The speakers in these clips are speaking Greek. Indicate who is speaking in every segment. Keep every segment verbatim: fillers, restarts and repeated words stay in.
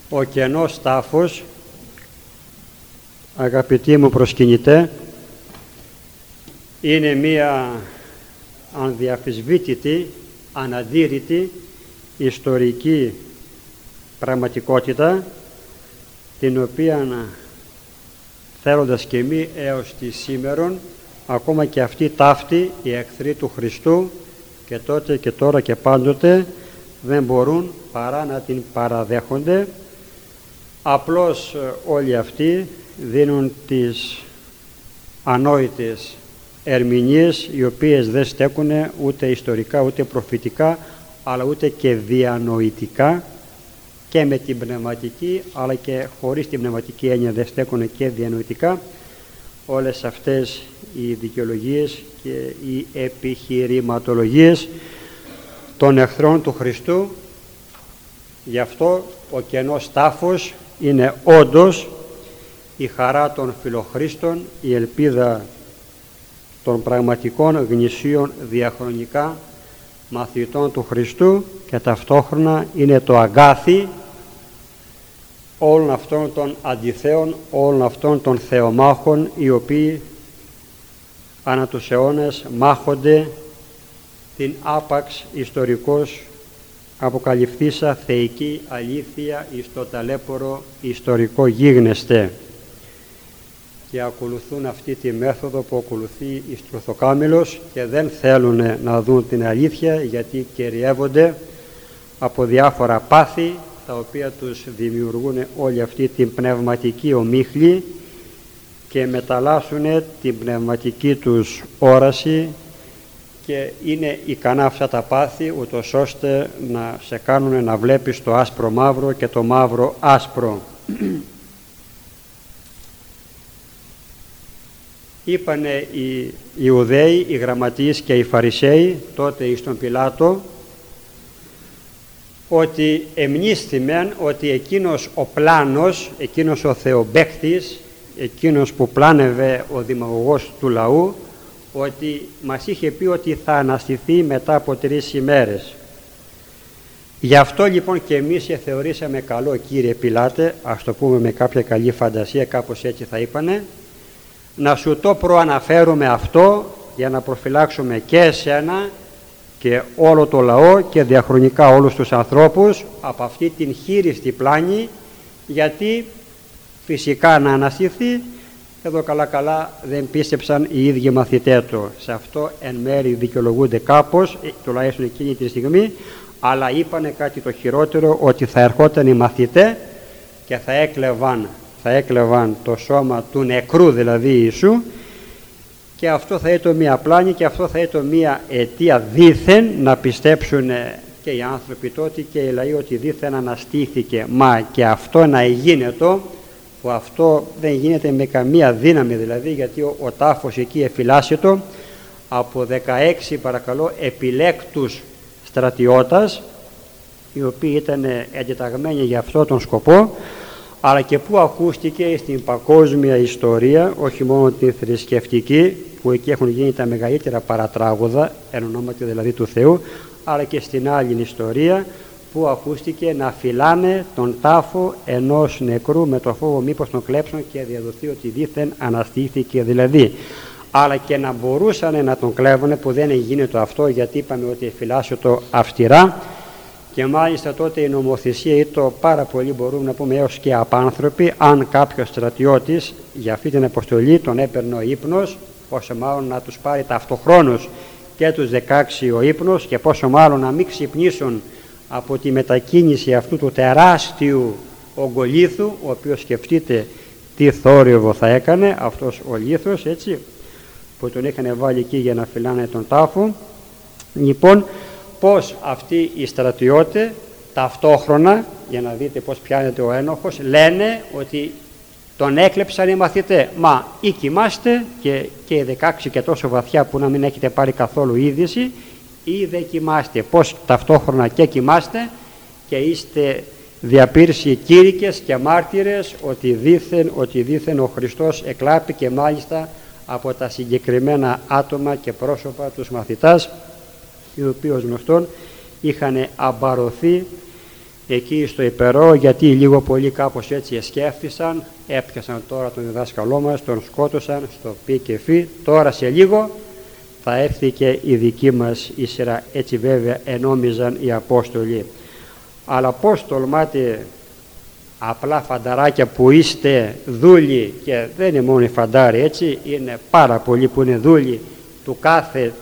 Speaker 1: Ο κενός τάφος, αγαπητοί μου προσκυνητέ, είναι μία ανδιαφυσβήτητη, αναντήρητη ιστορική πραγματικότητα, την οποία θέλοντας και εμείς έως τη σήμερον, ακόμα και αυτοί ταύτοι, οι εχθροί του Χριστού, και τότε και τώρα και πάντοτε, δεν μπορούν παρά να την παραδέχονται. Απλώς όλοι αυτοί δίνουν τις ανόητες ερμηνείες, οι οποίες δεν στέκουν ούτε ιστορικά ούτε προφητικά, αλλά ούτε και διανοητικά, και με την πνευματική αλλά και χωρίς την πνευματική έννοια δεν στέκουν και διανοητικά όλες αυτές οι δικαιολογίες και οι επιχειρηματολογίες των εχθρών του Χριστού. Γι' αυτό ο κενός τάφος είναι όντως η χαρά των φιλοχρήστων, η ελπίδα των πραγματικών γνησίων διαχρονικά μαθητών του Χριστού, και ταυτόχρονα είναι το αγκάθι όλων αυτών των αντιθέων, όλων αυτών των θεομάχων, οι οποίοι ανά τους αιώνες μάχονται την άπαξ ιστορικός αποκαλυφθήσα θεϊκή αλήθεια εις το ταλέπορο ιστορικό γίγνεσθε, και ακολουθούν αυτή τη μέθοδο που ακολουθεί η Στρουθοκάμιλος και δεν θέλουν να δουν την αλήθεια, γιατί κυριεύονται από διάφορα πάθη τα οποία τους δημιουργούν όλη αυτή την πνευματική ομίχλη και μεταλλάσσουν την πνευματική τους όραση, και είναι ικανά αυτά τα πάθη ούτως ώστε να σε κάνουν να βλέπεις το άσπρο μαύρο και το μαύρο άσπρο. Είπανε οι Ιουδαίοι, οι γραμματείς και οι Φαρισαίοι τότε εις τον Πιλάτο ότι εμνίστημεν ότι εκείνος ο πλάνος, εκείνος ο θεομπαίκτης, εκείνος που πλάνευε ο δημαγωγός του λαού, ότι μας είχε πει ότι θα αναστηθεί μετά από τρεις ημέρες. Γι' αυτό λοιπόν και εμείς θεωρήσαμε καλό, κύριε Πιλάτε, ας το πούμε με κάποια καλή φαντασία, κάπως έτσι θα είπανε, να σου το προαναφέρουμε αυτό για να προφυλάξουμε και εσένα και όλο το λαό και διαχρονικά όλους τους ανθρώπους από αυτή την χείριστη πλάνη, γιατί φυσικά να αναστηθεί, εδώ καλά καλά δεν πίστεψαν οι ίδιοι μαθητές του. Σε αυτό εν μέρει δικαιολογούνται κάπως, τουλάχιστον εκείνη τη στιγμή, αλλά είπανε κάτι το χειρότερο, ότι θα ερχόταν οι μαθητές και θα έκλεβαν, θα έκλεβαν το σώμα του νεκρού, δηλαδή Ιησού, και αυτό θα ήταν μια πλάνη και αυτό θα ήταν μια αιτία δήθεν να πιστέψουν και οι άνθρωποι τότε και οι λαοί ότι δήθεν αναστήθηκε. Μα και αυτό να γίνεται, που αυτό δεν γίνεται με καμία δύναμη, δηλαδή, γιατί ο, ο τάφος εκεί εφυλάσσεται από δεκαέξι παρακαλώ επιλέκτους στρατιώτας, οι οποίοι ήταν εντεταγμένοι για αυτό τον σκοπό, αλλά και που ακούστηκε στην παγκόσμια ιστορία, όχι μόνο την θρησκευτική, που εκεί έχουν γίνει τα μεγαλύτερα παρατράγουδα, εν ονόματι δηλαδή του Θεού, αλλά και στην άλλη ιστορία, που ακούστηκε να φυλάνε τον τάφο ενός νεκρού με το φόβο μήπως τον κλέψουν και διαδοθεί ότι δήθεν αναστήθηκε δηλαδή. Αλλά και να μπορούσαν να τον κλέβουν, που δεν έγινε το αυτό, γιατί είπαμε ότι εφυλάσσεται το αυστηρά, και μάλιστα τότε η νομοθεσία ήταν πάρα πολύ, μπορούμε να πούμε έως και απάνθρωπη. Αν κάποιος στρατιώτης για αυτή την αποστολή τον έπαιρνε ο ύπνος, πόσο μάλλον να τους πάρει ταυτοχρόνως και τους δεκαέξι ο ύπνος, και πόσο μάλλον να μην ξυπνήσουν από τη μετακίνηση αυτού του τεράστιου ογκολίθου, ο οποίος σκεφτείτε τι θόρυβο θα έκανε αυτός ο λίθος, έτσι, που τον είχαν βάλει εκεί για να φυλάνε τον τάφο. Λοιπόν, πως αυτοί οι στρατιώτες ταυτόχρονα, για να δείτε πως πιάνεται ο ένοχος, λένε ότι τον έκλεψαν οι μαθητές. Μα ή κοιμάστε και, και οι δεκαέξι και τόσο βαθιά που να μην έχετε πάρει καθόλου είδηση, ή δεν κοιμάστε. Πως ταυτόχρονα και κοιμάστε και είστε διαπήρσιοι κήρυκες και μάρτυρες ότι δήθεν, ότι δήθεν ο Χριστός εκλάπη, και μάλιστα από τα συγκεκριμένα άτομα και πρόσωπα τους μαθητάς, οι οποίοι ως γνωστόν είχαν αμπαρωθεί εκεί στο υπερό, γιατί λίγο πολύ κάπως έτσι εσκέφθησαν, έπιασαν τώρα τον διδάσκαλό μας, τον σκότωσαν στο πι και φι, τώρα σε λίγο θα έρθει και η δική μας η σειρά. Έτσι βέβαια ενόμιζαν οι Απόστολοι. Αλλά πώς τολμάτε απλά φανταράκια που είστε δούλοι, και δεν είναι μόνο οι φαντάροι, έτσι, είναι πάρα πολλοί που είναι δούλοι του κάθε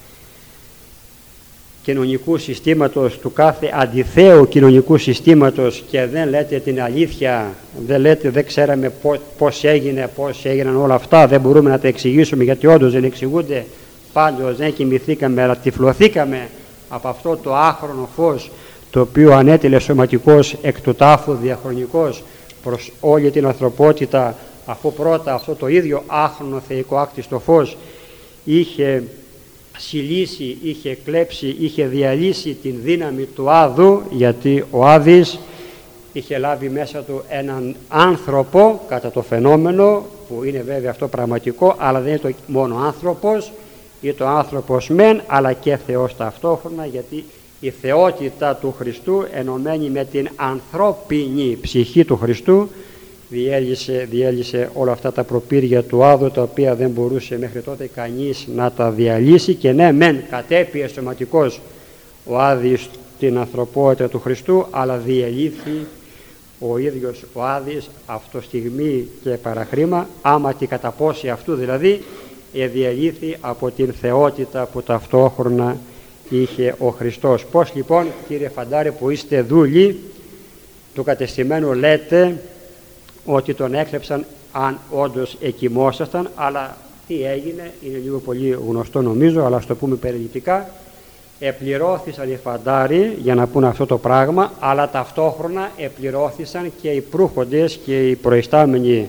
Speaker 1: κοινωνικού συστήματος, του κάθε αντιθέου κοινωνικού συστήματος, και δεν λέτε την αλήθεια, δεν λέτε, δεν ξέραμε πώς, πώς έγινε, πώς έγιναν όλα αυτά, δεν μπορούμε να τα εξηγήσουμε, γιατί όντως δεν εξηγούνται. Πάντως δεν κοιμηθήκαμε, αλλά τυφλωθήκαμε από αυτό το άχρονο φως, το οποίο ανέτειλε σωματικός εκ του τάφου διαχρονικός προς όλη την ανθρωπότητα, αφού πρώτα αυτό το ίδιο άχρονο θεϊκό άκτιστο φως είχε συλλήσει, είχε κλέψει, είχε διαλύσει την δύναμη του Άδου, γιατί ο Άδης είχε λάβει μέσα του έναν άνθρωπο κατά το φαινόμενο, που είναι βέβαια αυτό πραγματικό, αλλά δεν είναι το μόνο άνθρωπος, είναι το άνθρωπος μεν, αλλά και Θεός ταυτόχρονα, γιατί η θεότητα του Χριστού ενωμένη με την ανθρώπινη ψυχή του Χριστού διέλυσε, διέλυσε όλα αυτά τα προπήρια του Άδου, τα οποία δεν μπορούσε μέχρι τότε κανείς να τα διαλύσει. Και ναι, μεν κατέπιε σωματικός ο Άδης την ανθρωπότητα του Χριστού, αλλά διελύθη ο ίδιος ο Άδης αυτό στιγμή και παραχρήμα, άμα τη καταπόση αυτού δηλαδή, διελύθη από την θεότητα που ταυτόχρονα είχε ο Χριστός. Πώς λοιπόν, κύριε φαντάρε που είστε δούλοι του κατεστημένου, λέτε ότι τον έκλεψαν αν όντως εκοιμόσασταν? Αλλά τι έγινε, είναι λίγο πολύ γνωστό νομίζω, αλλά ας το πούμε περιληπτικά. Επληρώθησαν οι φαντάροι για να πούν αυτό το πράγμα, αλλά ταυτόχρονα επληρώθησαν και οι προύχοντες και οι προϊστάμενοι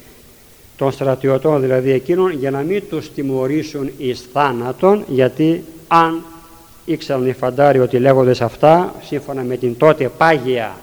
Speaker 1: των στρατιωτών, δηλαδή εκείνων, για να μην τους τιμωρήσουν εις θάνατον, γιατί αν ήξεραν οι φαντάροι ότι λέγοντας αυτά, σύμφωνα με την τότε πάγια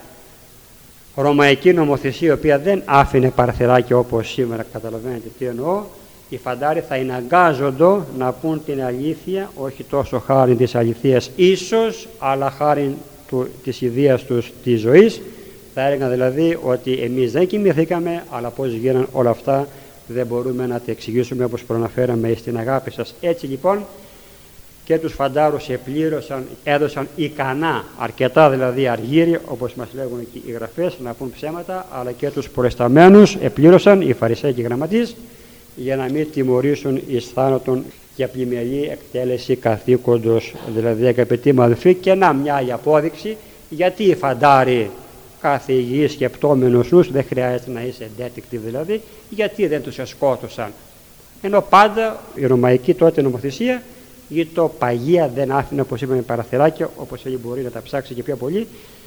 Speaker 1: ρωμαϊκή νομοθεσία, η οποία δεν άφηνε παραθυράκια όπως σήμερα, καταλαβαίνετε τι εννοώ, οι φαντάροι θα εναγκάζονται να πούν την αλήθεια, όχι τόσο χάρη της αληθείας ίσως, αλλά χάρη του, της ιδείας τους της ζωής. Θα έλεγαν δηλαδή ότι εμείς δεν κοιμηθήκαμε, αλλά πώς γίναν όλα αυτά δεν μπορούμε να τα εξηγήσουμε, όπως προαναφέραμε στην αγάπη σας. Έτσι λοιπόν και τους φαντάρους επλήρωσαν, έδωσαν ικανά, αρκετά δηλαδή αργύρι, όπως μας λέγουν και οι γραφές, να πούν ψέματα, αλλά και τους προεσταμένους επλήρωσαν, οι Φαρισαίοι και οι γραμματείς, για να μην τιμωρήσουν εις θάνατον για πλημελή εκτέλεση καθήκοντος. Δηλαδή, αγαπητοί μου αδελφοί, και να μια άλλη απόδειξη, γιατί οι φαντάροι, κάθε υγιής σκεπτόμενος νους, δεν χρειάζεται να είσαι detective δηλαδή, γιατί δεν τους σκότωσαν? Ενώ πάντα η ρωμαϊκή τότε νομοθεσία ή το παγία δεν άφηνε, όπως είπαμε, παραθυράκια, όπως έτσι μπορεί να τα ψάξει και πιο πολύ,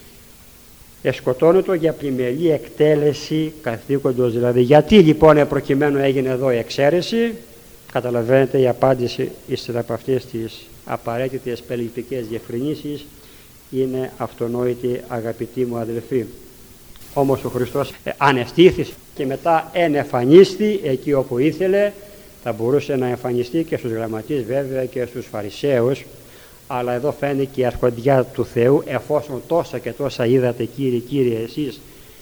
Speaker 1: εσκοτώνεται για πλημελή εκτέλεση καθήκοντος. Δηλαδή, γιατί λοιπόν προκειμένου έγινε εδώ η εξαίρεση? Καταλαβαίνετε, η απάντηση ύστερα από αυτές τις απαραίτητες περιληπτικές διευκρινήσεις είναι αυτονόητη, αγαπητοί μου αδελφοί. Όμως ο Χριστός ανεστήθη και μετά ενεφανίστη εκεί όπου ήθελε. Θα μπορούσε να εμφανιστεί και στους γραμματείς βέβαια και στους Φαρισαίους, αλλά εδώ φαίνεται η αρχοντιά του Θεού, εφόσον τόσα και τόσα είδατε κύριε, κύριε εσείς,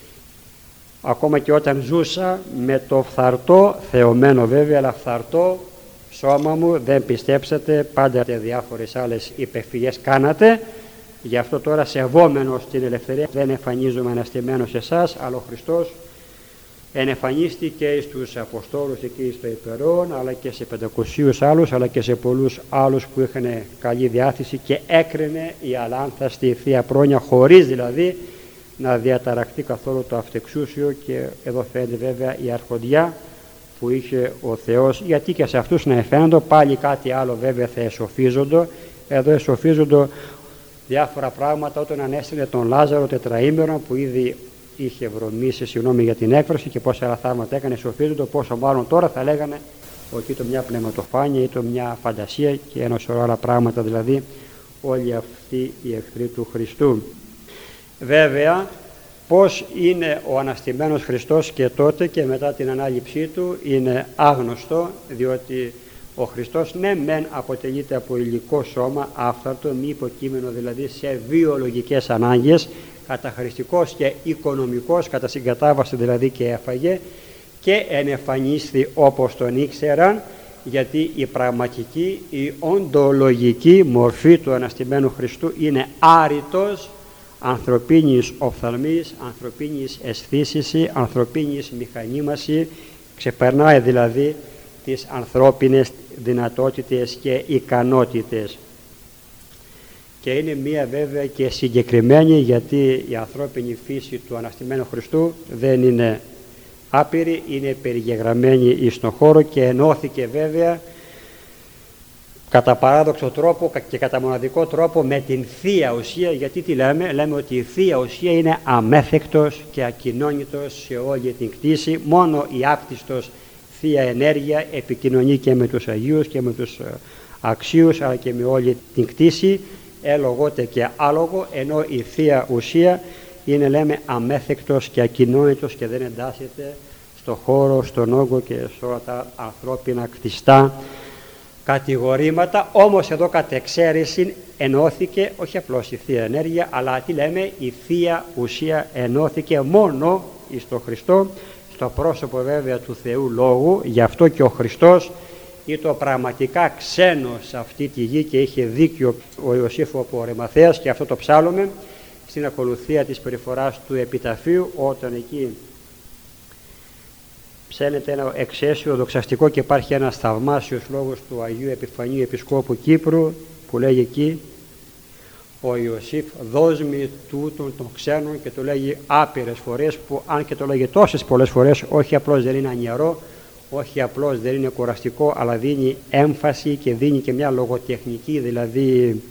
Speaker 1: ακόμα και όταν ζούσα με το φθαρτό, θεωμένο βέβαια, αλλά φθαρτό σώμα μου, δεν πιστέψατε, πάντα διάφορες άλλες υπεφυγές κάνατε. Γι' αυτό τώρα, σεβόμενος την ελευθερία, δεν εμφανίζομαι αναστημένος σε εσάς, αλλά ο Χριστός ενεφανίστηκε στους Αποστόλους εκεί στο υπερόν, αλλά και σε πεντακοσίους άλλους, αλλά και σε πολλούς άλλους που είχαν καλή διάθεση, και έκρινε η αλάνθαστη Θεία Πρόνοια, χωρίς δηλαδή να διαταραχτεί καθόλου το αυτεξούσιο. Και εδώ φαίνεται βέβαια η αρχοντιά που είχε ο Θεός, γιατί και σε αυτούς να εφαίνονται πάλι κάτι άλλο βέβαια θα εσοφίζονται. Εδώ εσοφίζονται διάφορα πράγματα όταν ανέστειλε τον Λάζαρο τετραήμερο, που ήδη είχε βρωμίσει, συγγνώμη για την έκφραση, και πόσα άλλα θαύματα έκανε, σοφίζονται, πόσο μάλλον τώρα θα λέγανε ότι ήταν μια πνευματοφάνεια, ήταν μια φαντασία και ένα σωρό άλλα πράγματα, δηλαδή όλοι αυτοί οι εχθροί του Χριστού. Βέβαια, πώς είναι ο αναστημένος Χριστός και τότε και μετά την ανάληψή του είναι άγνωστο, διότι ο Χριστός ναι μεν αποτελείται από υλικό σώμα, άφθαρτο, μη υποκείμενο δηλαδή σε βιολογικές ανάγκες, καταχρηστικός και οικονομικός, κατά συγκατάβαση δηλαδή, και έφαγε και ενεφανίσθη όπως τον ήξεραν, γιατί η πραγματική, η οντολογική μορφή του Αναστημένου Χριστού είναι άρρητος ανθρωπίνης οφθαλμής, ανθρωπίνης αισθήσηση, ανθρωπίνης μηχανήμαση, ξεπερνάει δηλαδή τις ανθρώπινες δυνατότητες και ικανότητες. Και είναι μία βέβαια και συγκεκριμένη, γιατί η ανθρώπινη φύση του Αναστημένου Χριστού δεν είναι άπειρη, είναι περιγεγραμμένη εις τον χώρο και ενώθηκε βέβαια κατά παράδοξο τρόπο και κατά μοναδικό τρόπο με την Θεία Ουσία. Γιατί τι λέμε? Λέμε ότι η Θεία Ουσία είναι αμέφεκτος και ακοινώνητος σε όλη την κτήση. Μόνο η άπτιστος Θεία Ενέργεια επικοινωνεί και με τους Αγίους και με τους αξίους, αλλά και με όλη την κτήση, έλογότε και άλογο, ενώ η Θεία Ουσία είναι, λέμε, αμέφεκτος και ακοινώνητος και δεν εντάσσεται στο χώρο, στον όγκο και σε όλα τα ανθρώπινα κτιστά κατηγορήματα. Όμως εδώ κατ' εξαίρεση ενώθηκε όχι απλώς η Θεία Ενέργεια, αλλά τι λέμε, η Θεία Ουσία ενώθηκε μόνο εις τον Χριστό, στο πρόσωπο βέβαια του Θεού Λόγου. Γι' αυτό και ο Χριστός ήταν πραγματικά ξένος σε αυτή τη γη, και είχε δίκιο ο Ιωσήφ ο Ρεμαθέας, και αυτό το ψάλλουμε στην ακολουθία της περιφοράς του επιταφείου, όταν εκεί ψέλνεται ένα εξαίσιο δοξαστικό και υπάρχει ένας θαυμάσιος λόγος του Αγίου Επιφανίου Επισκόπου Κύπρου, που λέγει εκεί ο Ιωσήφ, δώσ' μη τούτον των ξένων, και το λέγει άπειρες φορές, που αν και το λέγει τόσες πολλές φορές, όχι απλώς δεν είναι ανιαρό, όχι απλώς δεν είναι κουραστικό, αλλά δίνει έμφαση και δίνει και μια λογοτεχνική δηλαδή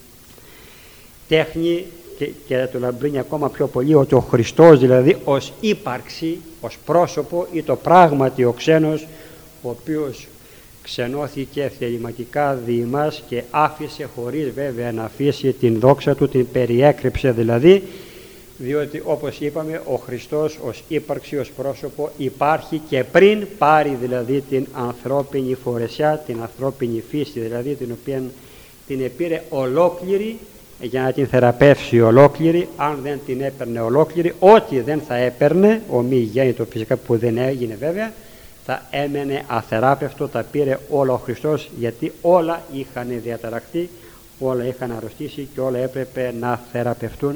Speaker 1: τέχνη, και, και το λαμπρύνει ακόμα πιο πολύ, ότι ο Χριστός δηλαδή ως ύπαρξη, ως πρόσωπο, ή το πράγματι ο ξένος, ο οποίος ξενώθηκε θεληματικά δι' μας και άφησε, χωρίς βέβαια να αφήσει την δόξα του, την περιέκρυψε δηλαδή, διότι όπως είπαμε ο Χριστός ως ύπαρξη, ως πρόσωπο υπάρχει και πριν πάρει δηλαδή την ανθρώπινη φορεσιά, την ανθρώπινη φύση δηλαδή, την οποία την επήρε ολόκληρη για να την θεραπεύσει ολόκληρη. Αν δεν την έπαιρνε ολόκληρη, ό,τι δεν θα έπαιρνε, ο μη γέννητο φυσικά που δεν έγινε βέβαια, θα έμενε αθεράπευτο, τα πήρε όλα ο Χριστός, γιατί όλα είχαν διαταραχθεί, όλα είχαν αρρωστήσει και όλα έπρεπε να θεραπευτούν,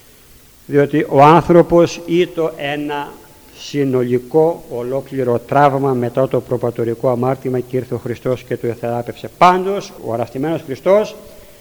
Speaker 1: διότι ο άνθρωπος ήταν ένα συνολικό ολόκληρο τραύμα μετά το προπατορικό αμάρτημα, και ήρθε ο Χριστός και το εθεράπευσε. Πάντως ο αναστημένος Χριστός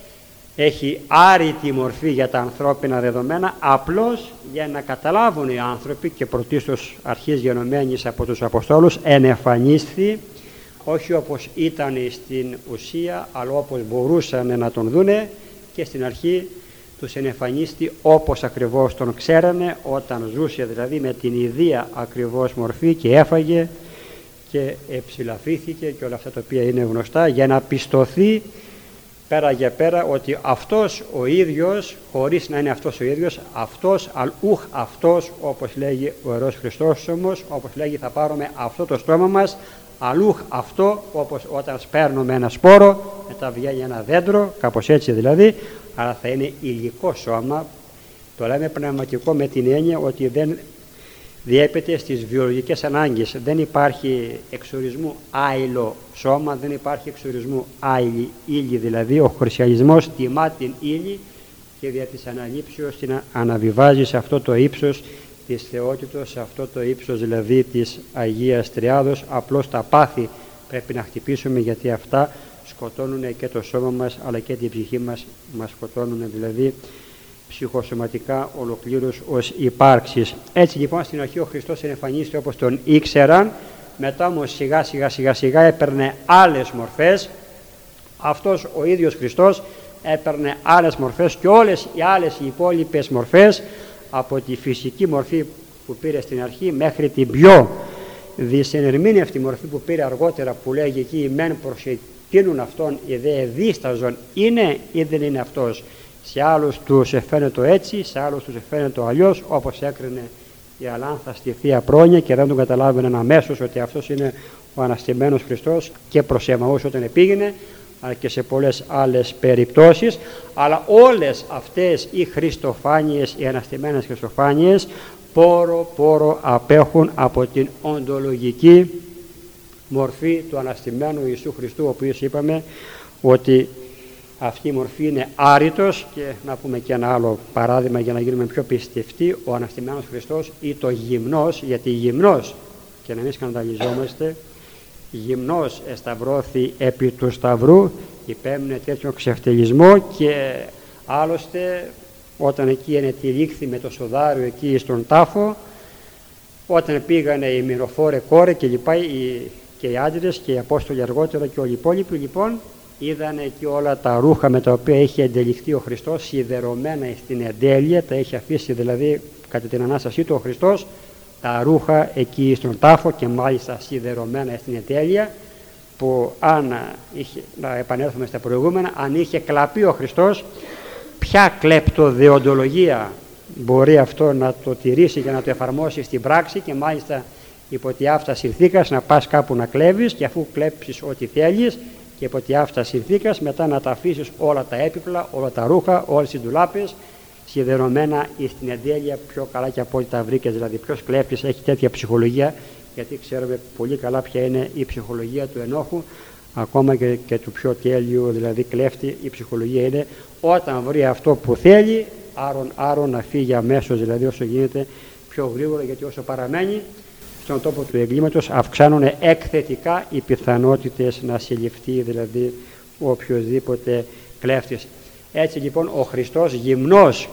Speaker 1: έχει άρρητη μορφή για τα ανθρώπινα δεδομένα, απλώς για να καταλάβουν οι άνθρωποι, και πρωτίστως αρχής γενομένης από τους Αποστόλους, ενεφανίσθη όχι όπως ήταν στην ουσία, αλλά όπως μπορούσαν να τον δούνε, και στην αρχή τους ενεφανίστη όπως ακριβώς τον ξέρανε, όταν ζούσε δηλαδή με την ιδία ακριβώς μορφή, και έφαγε και εψηλαφήθηκε και όλα αυτά τα οποία είναι γνωστά, για να πιστωθεί πέρα για πέρα ότι αυτός ο ίδιος, χωρίς να είναι αυτός ο ίδιος, αυτός αλ ουχ αυτός, όπως λέγει ο Ιερός Χριστόσωμος, όπως λέγει θα πάρουμε αυτό το στόμα μας, αλούχ αυτό, όπως όταν σπέρνουμε ένα σπόρο μετά βγαίνει ένα δέντρο, κάπως έτσι δηλαδή, αλλά θα είναι υλικό σώμα. Το λέμε πνευματικό με την έννοια ότι δεν διέπεται στις βιολογικές ανάγκες. Δεν υπάρχει εξορισμού άειλο σώμα, δεν υπάρχει εξορισμού άειλη ύλη, δηλαδή ο χριστιανισμός τιμά την ύλη και δια της αναλήψεως την αναβιβάζει σε αυτό το ύψος της θεότητος, σε αυτό το ύψος δηλαδή της Αγίας Τριάδος. Απλώς τα πάθη πρέπει να χτυπήσουμε, γιατί αυτά σκοτώνουν και το σώμα μας αλλά και την ψυχή μας, μας σκοτώνουν δηλαδή ψυχοσωματικά ολοκλήρως ως υπάρξεις. Έτσι λοιπόν στην αρχή ο Χριστός εμφανίστηκε όπως τον ήξεραν, μετά όμως σιγά σιγά σιγά σιγά έπαιρνε άλλες μορφές. Αυτός ο ίδιος Χριστός έπαιρνε άλλες μορφές, και όλες οι άλλες οι υπόλοιπες μορφές, από τη φυσική μορφή που πήρε στην αρχή μέχρι την πιο δυσενερμήνευτη μορφή που πήρε αργότερα, που λέγει εκεί οι μεν προς εκείνουν αυτόν οι δε δίσταζον, είναι ή δεν είναι αυτός. Σε άλλους τους εφαίνεται έτσι, σε άλλους τους εφαίνεται αλλιώς, όπως έκρινε η Αλάνθα στη Θεία Πρόνοια, και δεν τον καταλάβαιναν αμέσως ότι αυτός είναι ο αναστημένος Χριστός, και προς Εμαούς όταν επήγαινε, αλλά και σε πολλές άλλες περιπτώσεις, αλλά όλες αυτές οι χριστοφάνειες, οι αναστημένες χριστοφάνειες, πόρο πόρο απέχουν από την οντολογική μορφή του αναστημένου Ιησού Χριστού, ο οποίος είπαμε ότι αυτή η μορφή είναι άρρητος. Και να πούμε και ένα άλλο παράδειγμα για να γίνουμε πιο πιστευτοί: ο αναστημένος Χριστός ή το γυμνός, γιατί γυμνός, και να μην σκανδαλιζόμαστε, γυμνός εσταυρώθη επί του σταυρού, υπέμεινε τέτοιο ξεφτελισμό. Και άλλωστε όταν εκεί ενετυλίχθη με το σοδάριο εκεί στον τάφο, όταν πήγανε οι μυροφόρε κόρε και λοιπά, οι, και οι άντρες και οι Απόστολοι αργότερα και όλοι οι υπόλοιποι, λοιπόν είδανε εκεί όλα τα ρούχα με τα οποία είχε εντελιχθεί ο Χριστός σιδερωμένα στην εντέλεια, τα είχε αφήσει δηλαδή κατά την Ανάστασή του ο Χριστός τα ρούχα εκεί στον τάφο, και μάλιστα σιδερωμένα στην εντέλεια, που αν είχε, να επανέλθουμε στα προηγούμενα, αν είχε κλαπεί ο Χριστός, ποια κλεπτοδιοντολογία μπορεί αυτό να το τηρήσει και να το εφαρμόσει στην πράξη? Και μάλιστα υπό τη αυτά συνθήκας να πας κάπου να κλέβεις, και αφού κλέψεις ό,τι θέλεις, και υπό τη αυτά συνθήκας μετά να τα αφήσεις όλα τα έπιπλα, όλα τα ρούχα, όλες τις ντουλάπες σιδερωμένα στην εντέλεια, πιο καλά και από ό,τι τα βρήκες. Δηλαδή ποιος κλέφτης έχει τέτοια ψυχολογία? Γιατί ξέρουμε πολύ καλά ποια είναι η ψυχολογία του ενόχου, ακόμα και, και του πιο τέλειου δηλαδή κλέφτη. Η ψυχολογία είναι όταν βρει αυτό που θέλει, άρον άρον να φύγει αμέσως, δηλαδή όσο γίνεται πιο γρήγορα, γιατί όσο παραμένει στον τόπο του εγκλήματος αυξάνουν εκθετικά οι πιθανότητες να συλληφθεί δηλαδή ο οποιοδήποτε κλέφτης. Έτσι λοιπόν ο Χριστός γυμνός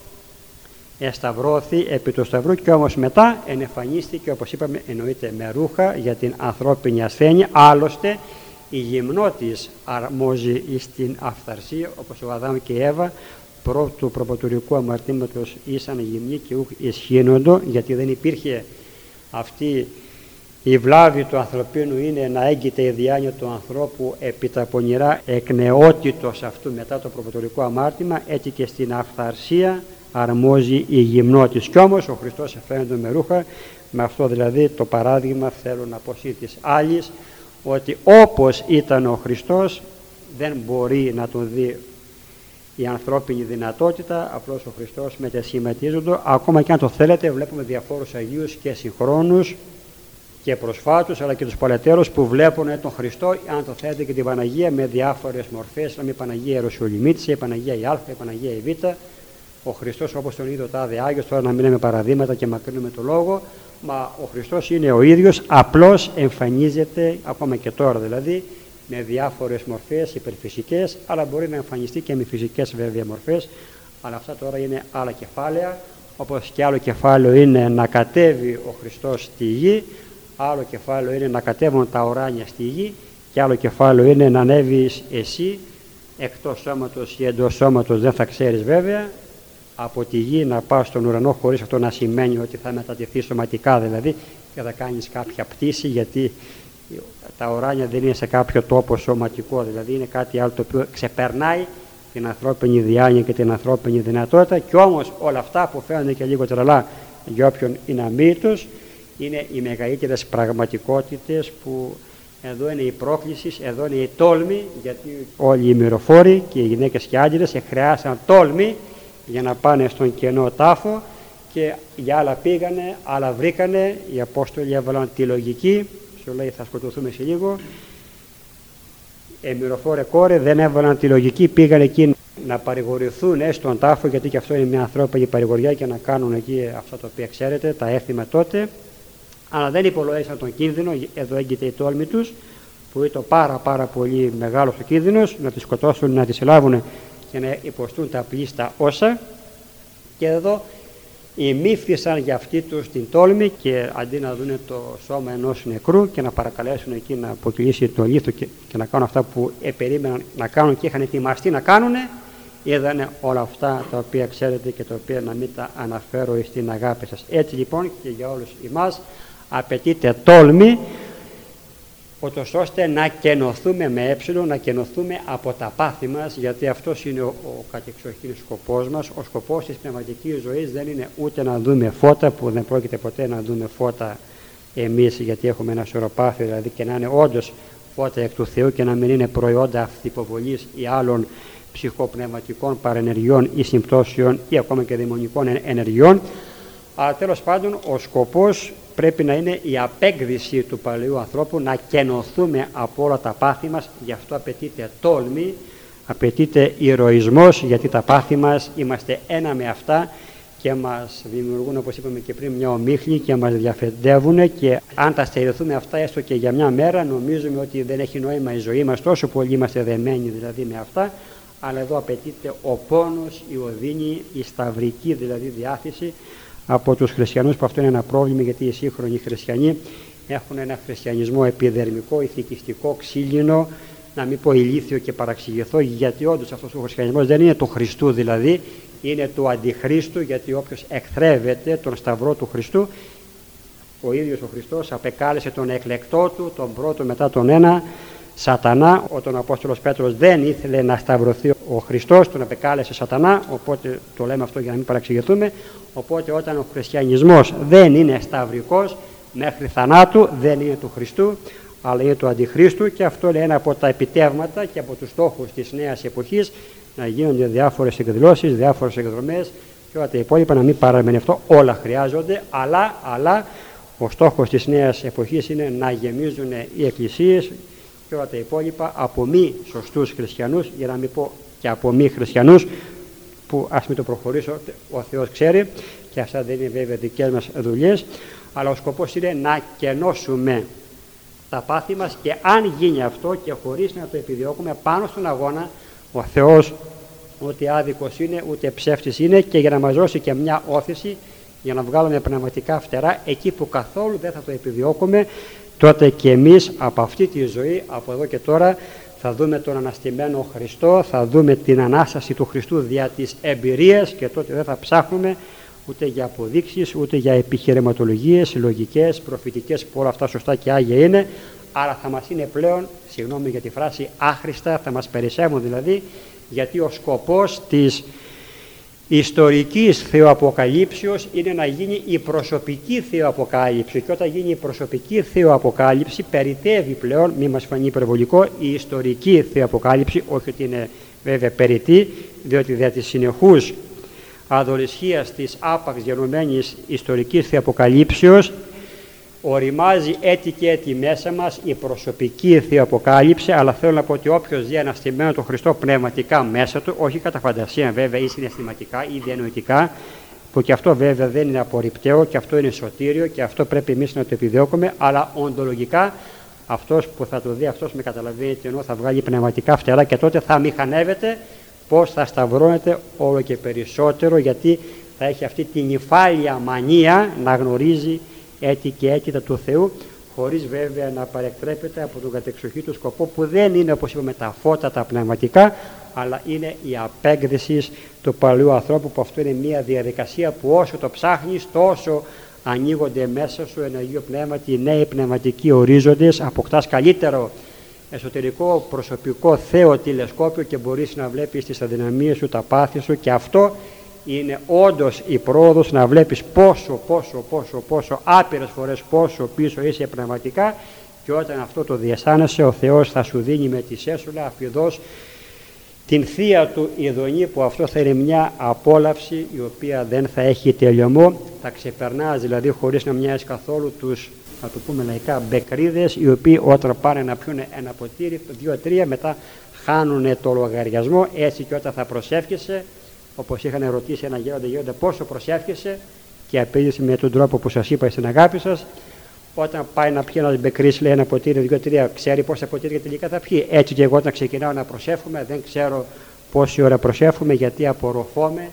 Speaker 1: εσταυρώθη επί του σταυρού, και όμως μετά ενεφανίστηκε, όπως είπαμε, εννοείται με ρούχα για την ανθρώπινη ασθένεια. Άλλωστε η γυμνότης αρμόζει στην αυθαρσία, όπως ο Αδάμ και η Εύα προ του προποτουρικού αμαρτήματος ήσαν γυμνοί και ούχ ισχύνοντο, γιατί δεν υπήρχε αυτή η βλάβη του ανθρωπίνου, είναι να έγκυται η διάνοια του ανθρώπου επί τα πονηρά εκνεότητος αυτού μετά το προποτουρικό αμάρτημα. Έτσι και στην αυθαρσία αρμόζει η γυμνότης. Κι όμως ο Χριστός εφαίνεται με ρούχα. Με αυτό δηλαδή το παράδειγμα θέλω να πω σύν της άλλης, ότι όπως ήταν ο Χριστός δεν μπορεί να τον δει η ανθρώπινη δυνατότητα, απλώς ο Χριστός μετεσχηματίζονται. Ακόμα και αν το θέλετε, βλέπουμε διαφόρους Αγίους και συγχρόνους και προσφάτους, αλλά και τους παλαιτέρους που βλέπουν τον Χριστό, αν το θέλετε, και την Παναγία με διάφορες μορφές, δηλαδή η Παναγία Ιεροσολυμίτισσα, η Παναγία η Α, η Παναγία η Β. Ο Χριστός όπως τον είδε ο τάδε Άγιος, τώρα να μην λέμε παραδείγματα και μακρύνουμε το λόγο, μα ο Χριστός είναι ο ίδιος, απλώς εμφανίζεται ακόμα και τώρα δηλαδή με διάφορες μορφές υπερφυσικές, αλλά μπορεί να εμφανιστεί και με φυσικές βέβαια μορφές, αλλά αυτά τώρα είναι άλλα κεφάλαια. Όπως και άλλο κεφάλαιο είναι να κατέβει ο Χριστός στη γη, άλλο κεφάλαιο είναι να κατέβουν τα ουράνια στη γη, και άλλο κεφάλαιο είναι να ανέβεις εσύ εκτός σώματος ή εντός σώματος, δεν θα ξέρεις βέβαια, από τη γη να πας στον ουρανό, χωρίς αυτό να σημαίνει ότι θα μετατεθεί σωματικά δηλαδή και θα κάνεις κάποια πτήση, γιατί τα ουράνια δεν είναι σε κάποιο τόπο σωματικό, δηλαδή είναι κάτι άλλο το οποίο ξεπερνάει την ανθρώπινη διάνοια και την ανθρώπινη δυνατότητα. Και όμως όλα αυτά που φαίνονται και λίγο τρελά για όποιον είναι αμύητος, είναι οι μεγαλύτερες πραγματικότητες, που εδώ είναι η πρόκληση, εδώ είναι η τόλμη, γιατί όλοι οι μυροφόροι και οι γυναίκες και άντρες χρειάσαν τόλμη για να πάνε στον κενό τάφο, και για άλλα πήγανε, άλλα βρήκανε. Οι Απόστολοι έβαλαν τη λογική, σου λέει θα σκοτωθούμε σε λίγο. Οι μυροφόρε κόρε δεν έβαλαν τη λογική, πήγαν εκεί να παρηγορηθούν στον τάφο, γιατί και αυτό είναι μια ανθρώπινη παρηγοριά, και να κάνουν εκεί αυτά τα οποία ξέρετε, τα έθιμα τότε. Αλλά δεν υπολογίσαν τον κίνδυνο, εδώ έγκυται η τόλμη τους, που ήταν πάρα πάρα πολύ μεγάλος ο κίνδυνος να τις σκοτώσουν, να τις συλλάβουν και να υποστούν τα πλήστα όσα. Και εδώ ημίφθησαν για αυτή τους την τόλμη, και αντί να δουν το σώμα ενός νεκρού και να παρακαλέσουν εκεί να αποκυλήσει το λίθο και, και να κάνουν αυτά που επερίμεναν να κάνουν και είχαν ετοιμαστεί να κάνουν, είδανε όλα αυτά τα οποία ξέρετε και τα οποία να μην τα αναφέρω στην αγάπη σας. Έτσι λοιπόν και για όλους εμάς απαιτείται τόλμη, ούτως ώστε να κενωθούμε με έψιλο, να κενωθούμε από τα πάθη μας, γιατί αυτός είναι ο, ο κατεξοχήν σκοπός μας. Ο σκοπός της πνευματικής ζωής δεν είναι ούτε να δούμε φώτα, που δεν πρόκειται ποτέ να δούμε φώτα εμείς, γιατί έχουμε ένα σωρό πάθη, δηλαδή, και να είναι όντως φώτα εκ του Θεού και να μην είναι προϊόντα αυτυποβολής ή άλλων ψυχοπνευματικών παρενεργειών ή συμπτώσεων ή ακόμα και δαιμονικών ενεργειών. Αλλά τέλος πάντων ο σκοπός πρέπει να είναι η απέκδυση του παλαιού ανθρώπου, να κενωθούμε από όλα τα πάθη μας. Γι' αυτό απαιτείται τόλμη, απαιτείται ηρωισμός, γιατί τα πάθη μας είμαστε ένα με αυτά και μας δημιουργούν, όπως είπαμε και πριν, μια ομίχλη και μας διαφεντεύουν, και αν τα στερηθούμε αυτά έστω και για μια μέρα, νομίζουμε ότι δεν έχει νόημα η ζωή μας, τόσο πολύ είμαστε δεμένοι δηλαδή με αυτά. Αλλά εδώ απαιτείται ο πόνος, η οδύνη, η σταυρική δηλαδή διάθεση από τους χριστιανούς, που αυτό είναι ένα πρόβλημα, γιατί οι σύγχρονοι χριστιανοί έχουν ένα χριστιανισμό επιδερμικό, ηθικιστικό, ξύλινο, να μην πω ηλίθιο και παραξηγηθώ, γιατί όντως αυτός ο χριστιανισμός δεν είναι του Χριστού, δηλαδή είναι του Αντιχρίστου, γιατί όποιος εκθρέβεται τον σταυρό του Χριστού, ο ίδιος ο Χριστός απεκάλεσε τον εκλεκτό του, τον πρώτο μετά τον ένα, Σατανά. Όταν ο Απόστολος Πέτρος δεν ήθελε να σταυρωθεί ο Χριστός, τον απεκάλεσε Σατανά, οπότε το λέμε αυτό για να μην παραξηγηθούμε. Οπότε όταν ο χριστιανισμός δεν είναι σταυρικός μέχρι θανάτου, δεν είναι του Χριστού, αλλά είναι του Αντιχρίστου, και αυτό είναι ένα από τα επιτεύγματα και από τους στόχους της νέας εποχής, να γίνονται διάφορες εκδηλώσεις, διάφορες εκδρομές και όλα τα υπόλοιπα, να μην παραμένει αυτό. Όλα χρειάζονται, αλλά, αλλά ο στόχος της νέας εποχής είναι να γεμίζουν οι εκκλησίες και όλα τα υπόλοιπα από μη σωστούς χριστιανούς, για να μην πω και από μη χριστιανούς, που ας μην το προχωρήσω, ο Θεός ξέρει, και αυτά δεν είναι βέβαια δικές μας δουλειές, αλλά ο σκοπός είναι να κενώσουμε τα πάθη μας, και αν γίνει αυτό και χωρίς να το επιδιώκουμε πάνω στον αγώνα, ο Θεός ούτε άδικος είναι ούτε ψεύτης είναι, και για να μας δώσει και μια όθηση για να βγάλουμε πνευματικά φτερά εκεί που καθόλου δεν θα το επιδιώκουμε, τότε και εμείς από αυτή τη ζωή, από εδώ και τώρα, θα δούμε τον αναστημένο Χριστό, θα δούμε την Ανάσταση του Χριστού δια της εμπειρίας, και τότε δεν θα ψάχνουμε ούτε για αποδείξεις, ούτε για επιχειρηματολογίες, λογικές, προφητικές, που όλα αυτά σωστά και άγια είναι, αλλά θα μας είναι πλέον, συγγνώμη για τη φράση, άχρηστα, θα μας περισσεύουν δηλαδή, γιατί ο σκοπός της ιστορικής θεοαποκαλύψεως είναι να γίνει η προσωπική θεοαποκάλυψη, και όταν γίνει η προσωπική θεοαποκάλυψη περιτεύει πλέον, μη μας φανεί υπερβολικό, η ιστορική θεοαποκάλυψη, όχι ότι είναι βέβαια περιττή, διότι δια της συνεχούς αδολισχίας της άπαξ γενομένης ιστορικής θεοαποκαλύψεως οριμάζει έτη και έτη μέσα μας η προσωπική θεοαποκάλυψη. Αλλά θέλω να πω ότι όποιος δει αναστημένο τον Χριστό πνευματικά μέσα του, όχι κατά φαντασία βέβαια ή συναισθηματικά ή διανοητικά, που και αυτό βέβαια δεν είναι απορριπταίο και αυτό είναι σωτήριο και αυτό πρέπει εμείς να το επιδιώκουμε, αλλά οντολογικά αυτός που θα το δει, αυτός με καταλαβαίνει τι εννοώ, θα βγάλει πνευματικά φτερά, και τότε θα μηχανεύεται πώς θα σταυρώνεται όλο και περισσότερο, γιατί θα έχει αυτή την νυφάλια μανία να γνωρίζει έτη και έτη του Θεού, χωρίς βέβαια να παρεκτρέπεται από τον κατεξοχή του σκοπό, που δεν είναι, όπως είπαμε, τα φώτα τα πνευματικά, αλλά είναι η απέκδυση του παλαιού ανθρώπου, που αυτό είναι μια διαδικασία που όσο το ψάχνεις τόσο ανοίγονται μέσα σου εν Αγίο Πνεύματι νέοι πνευματικοί ορίζοντες, αποκτάς καλύτερο εσωτερικό προσωπικό Θεό τηλεσκόπιο και μπορείς να βλέπεις τις αδυναμίες σου, τα πάθη σου, και αυτό είναι όντως η πρόοδος, να βλέπεις πόσο, πόσο, πόσο, πόσο, άπειρες φορές πόσο πίσω είσαι πνευματικά, και όταν αυτό το διαισθάνεσαι, ο Θεός θα σου δίνει με τη σέσουλα αφιδώς την θεία του ειδονή, που αυτό θα είναι μια απόλαυση η οποία δεν θα έχει τελειωμό, θα ξεπερνάς δηλαδή χωρίς να μοιάζει καθόλου τους, να το πούμε λαϊκά, μπεκρίδες, οι οποίοι όταν πάνε να πιούν ένα ποτήρι, δύο-τρία, μετά χάνουν το λογαριασμό. Έτσι και όταν θα προσεύχεσαι, όπως είχαν ρωτήσει ένα γέροντα γέροντα πόσο προσεύχεσαι, και απήντησε με τον τρόπο που σας είπα στην αγάπη σας, όταν πάει να πιει ένας μπεκρής, λέει ένα ποτήρι, δύο-τρία, ξέρει πόσα ποτήρια τελικά θα πιει. Έτσι και εγώ όταν ξεκινάω να προσεύχομαι, δεν ξέρω πόση ώρα προσεύχομαι, γιατί απορροφώμαι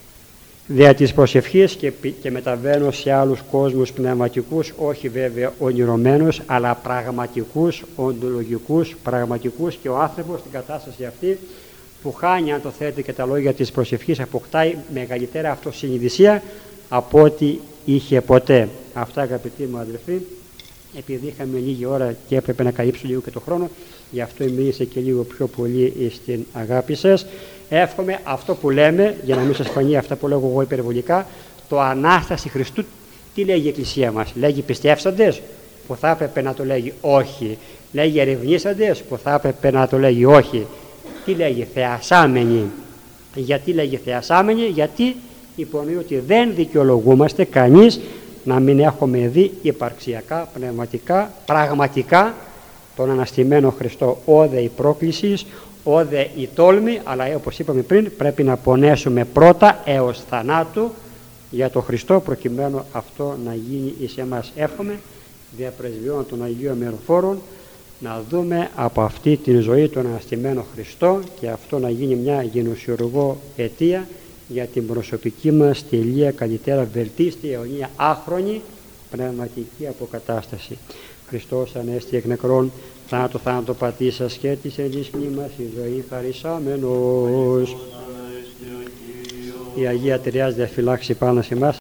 Speaker 1: δια της προσευχής και, και μεταβαίνω σε άλλους κόσμους πνευματικούς, όχι βέβαια ονειρωμένους, αλλά πραγματικούς, οντολογικούς, πραγματικούς, και ο άνθρωπος στην κατάσταση αυτή που χάνει, αν το θέλετε, και τα λόγια της προσευχής, αποκτάει μεγαλύτερα αυτοσυνειδησία από ό,τι είχε ποτέ. Αυτά, αγαπητοί μου αδελφοί, επειδή είχαμε λίγη ώρα και έπρεπε να καλύψω λίγο και το χρόνο, γι' αυτό μίλησα και λίγο πιο πολύ στην αγάπη σας. Εύχομαι αυτό που λέμε, για να μην σας φανεί αυτά που λέγω εγώ υπερβολικά, το Ανάσταση Χριστού, τι λέγει η Εκκλησία μας? Λέγει πιστεύσαντες? που θα έπρεπε να το λέγει όχι. Λέγει ερευνήσαντες που θα έπρεπε να το λέγει όχι. Τι λέγει? Θεασάμενοι. Γιατί λέγει θεασάμενοι? Γιατί υπονοεί ότι δεν δικαιολογούμαστε κανείς να μην έχουμε δει υπαρξιακά, πνευματικά, πραγματικά τον αναστημένο Χριστό. Όδε η πρόκληση, όδε η τόλμη, αλλά όπως είπαμε πριν πρέπει να πονέσουμε πρώτα έως θανάτου για τον Χριστό, προκειμένου αυτό να γίνει εις εμάς. Εύχομαι δια πρεσβειών των Αγίων Μυροφόρων να δούμε από αυτή τη ζωή τον αναστημένο Χριστό και αυτό να γίνει μια γενοσιουργό αιτία για την προσωπική μας τελεία, καλύτερα βελτίστη, αιωνία, άχρονη πνευματική αποκατάσταση. Χριστός ανέστη εκ νεκρών, θάνατο θάνατο πατήσας και της ενίσχυνη μας η ζωή χαρισάμενος. Η Αγία Τριάς διαφυλάξει πάνω σε εμάς.